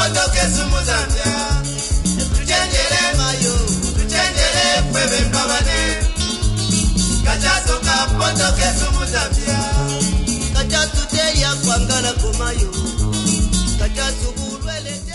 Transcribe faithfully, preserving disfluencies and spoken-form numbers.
poto kesu Muzambia. Tuchenjele mayo, tuchenjele kwebe mbabane. Kachaso ka poto kesu Muzambia. Kachasu te ya kwangala kumayo. Kachasu bulwele te